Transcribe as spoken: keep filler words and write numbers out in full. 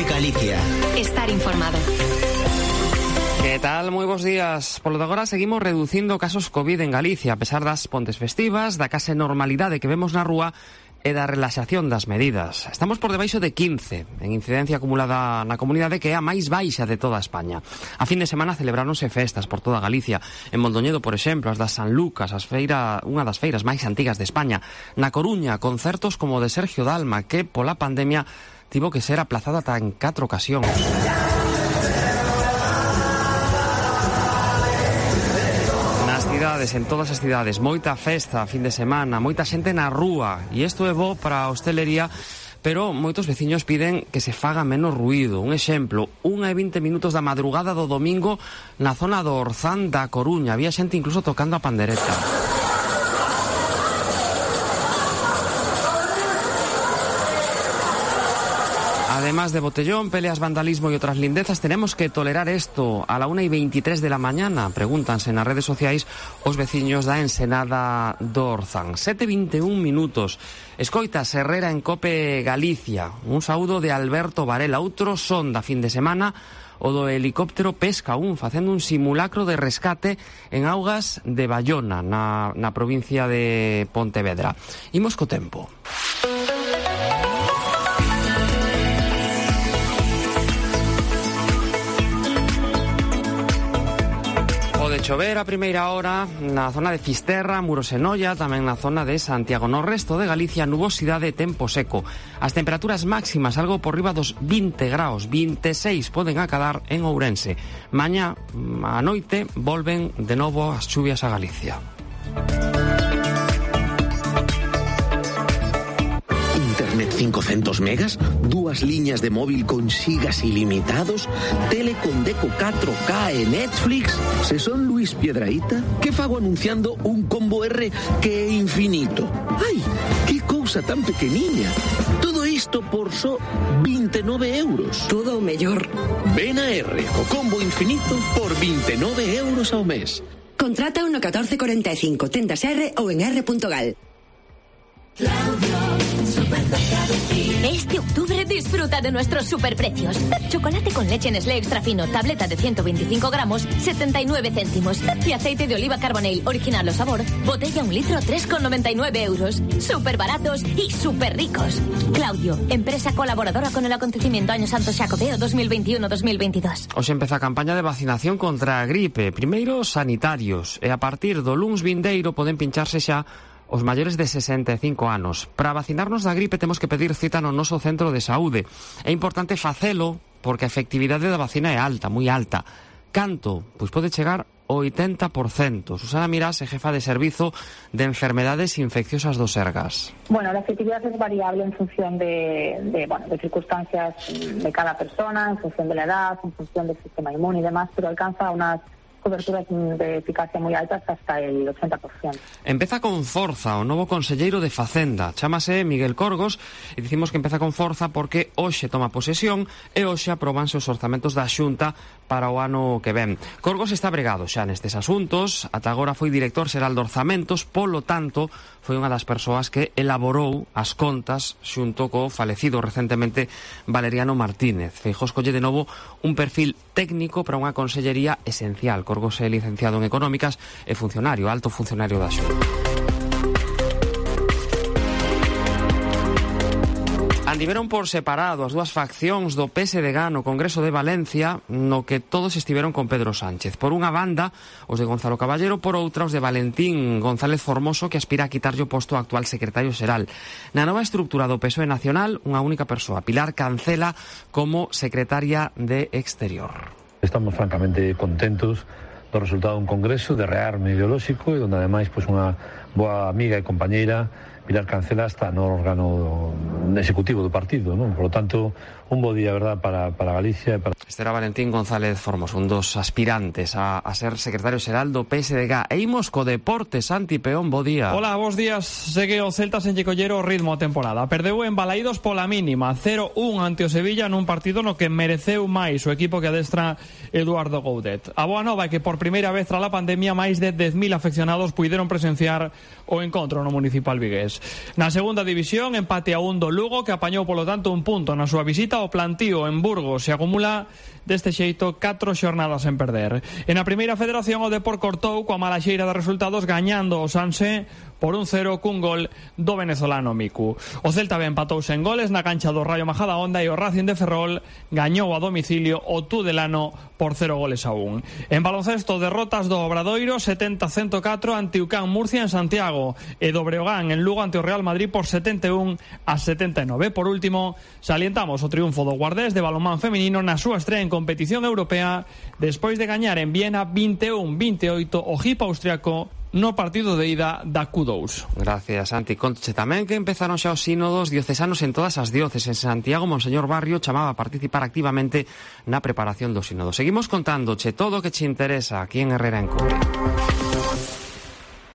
Galicia. Estar informado. Que tal? Moi bons días. Polo de agora seguimos reducindo casos COVID en Galicia, a pesar das pontes festivas, da case normalidade que vemos na rúa e da relaxación das medidas. Estamos por debaixo de quince en incidencia acumulada na comunidade, que é a máis baixa de toda España. A fin de semana celebráronse festas por toda Galicia. En Mondoñedo, por exemplo, as das San Lucas, as feira, unha das feiras máis antigas de España. Na Coruña, concertos como o de Sergio Dalma, que pola pandemia tivo que ser aplazado ata en catro ocasións. En todas as cidades, moita festa a fin de semana, moita xente na rúa, e isto é bo para a hostelería, pero moitos veciños piden que se faga menos ruído. Un exemplo, unha e vinte minutos da madrugada do domingo na zona do Orzán da Coruña, había xente incluso tocando a pandereta. Además de botellón, peleas, vandalismo y otras lindezas, tenemos que tolerar esto. A la una y veintitrés de la mañana, pregúntanse nas redes sociais os veciños da Ensenada do Orzán. sete e vinte e un minutos. Escoita Herrera en Cope Galicia. Un saúdo de Alberto Varela. Outro son da fin de semana o do helicóptero Pesca un, facendo un simulacro de rescate en augas de Bayona, na, na provincia de Pontevedra. Imos co tempo. De chover a primeira hora na zona de Fisterra, Muros e Noia, tamén na zona de Santiago. No resto de Galicia, nubosidade e tempo seco. As temperaturas máximas algo por riba dos vinte graus, vinte e seis poden acadar en Ourense. Mañá a noite volven de novo as chuvias a Galicia. Internet cincocentos megas, dúas liñas de móvil con xigas ilimitados, tele con Deco catro K e Netflix. Se son Luis Piedrahita, que fago anunciando un combo R que é infinito? Ai, que cousa tan pequeniña. Todo isto por só vinte e nove euros. Todo o mellor. Ven a R, o combo infinito por vinte e nove euros ao mes. Contrata uno catorce cuarenta y cinco, tendas R ou en r punto gal. Este octubre disfruta de nuestros superprecios. Chocolate con leche Nestlé extra fino, tableta de ciento veinticinco gramos, setenta y nueve céntimos. Y aceite de oliva Carbonell, original o sabor, botella un litro, tres con noventa y nueve euros. Súper baratos y súper ricos. Claudio, empresa colaboradora con el acontecimiento Año Santo Xacobeo dos mil veintiuno dos mil veintidós. Hoxe empeza a campaña de vacinación contra a gripe. Primeiro sanitarios, e a partir do luns vindeiro poden pincharse xa os maiores de sesenta e cinco anos. Para vacinarnos da gripe temos que pedir cita no noso centro de saúde. É importante facelo porque a efectividade da vacina é alta, moi alta. Canto? Pois pode chegar ao oitenta por cento. Susana Mirás é jefa de servizo de enfermedades infecciosas do Sergas. Bueno, la efectividad es variable en función de, de, bueno, de circunstancias de cada persona, en función de la edad, en función del sistema inmune y demás, pero alcanza unas coberturas de eficacia moi altas hasta el ochenta por ciento. Empeza con forza o novo conselleiro de Facenda, chámase Miguel Corgos, e dicimos que empeza con forza porque hoxe toma posesión e hoxe aprobanse os orzamentos da Xunta para o ano que ven. Corgos está bregado xa nestes asuntos, ata agora foi director xeral de orzamentos, polo tanto foi unha das persoas que elaborou as contas xunto co falecido recentemente Valeriano Martínez. Feijóo escolle de novo un perfil técnico para unha consellería esencial. Corgos é licenciado en Económicas e funcionario, alto funcionario da Xunta. Andiveron por separado as dúas faccións do P S D G no Congreso de Valencia, no que todos estiveron con Pedro Sánchez. Por unha banda, os de Gonzalo Caballero, por outra, os de Valentín González Formoso, que aspira a quitarlle o posto ao actual secretario xeral. Na nova estrutura do P S O E Nacional, unha única persoa, Pilar Cancela, como secretaria de Exterior. Estamos francamente contentos do resultado dun congreso de rearme ideolóxico e onde ademais pois, unha boa amiga e compañeira, Pilar Cancela, está no órgano executivo do partido, non? Por lo tanto, un bo día, verdad, para, para Galicia. Para... Este era Valentín González Formoso, un dos aspirantes a, a ser secretario xeral do P S D G. E imos co deporte, Santi Peón, bo día. Hola, bos días. Segue o Celta sen lle coller o ritmo a temporada. Perdeu en Balaídos pola mínima, cero un ante o Sevilla nun partido no que mereceu máis o equipo que adestra Eduardo Goudet. A boa nova é que por primeira vez tras a pandemia máis de dez mil afeccionados puideron presenciar o encontro no municipal vigués. Nápoles. Na segunda división, empate a un do Lugo, que apañou polo tanto un punto na súa visita ao Plantío en Burgos, se acumula deste xeito catro xornadas en perder. E na primeira federación o Depor cortou coa mala xeira de resultados gañando o Sanse por un cero cun gol do venezolano Miku. O Celta B empatouse en goles na cancha do Rayo Majadahonda e o Racing de Ferrol gañou a domicilio o Tudelano por cero goles a un. En baloncesto, derrotas do Obradoiro setenta a ciento catro ante o Can Murcia en Santiago e do Breogán en Lugo ante o Real Madrid por setenta e un a setenta e nove. Por último, salientamos o triunfo do Guardés de balonmán feminino na súa estrea en competición europea despois de gañar en Viena vinte e un a vinte e oito o H I P austriaco no partido de ida da Q dous. Gracias, Santi. Conche tamén que empezaron xa os sínodos diocesanos en todas as dióceses. En Santiago, Monseñor Barrio chamaba a participar activamente na preparación do sínodo. Seguimos contándoche todo o que che interesa aquí en Herrera en Cope.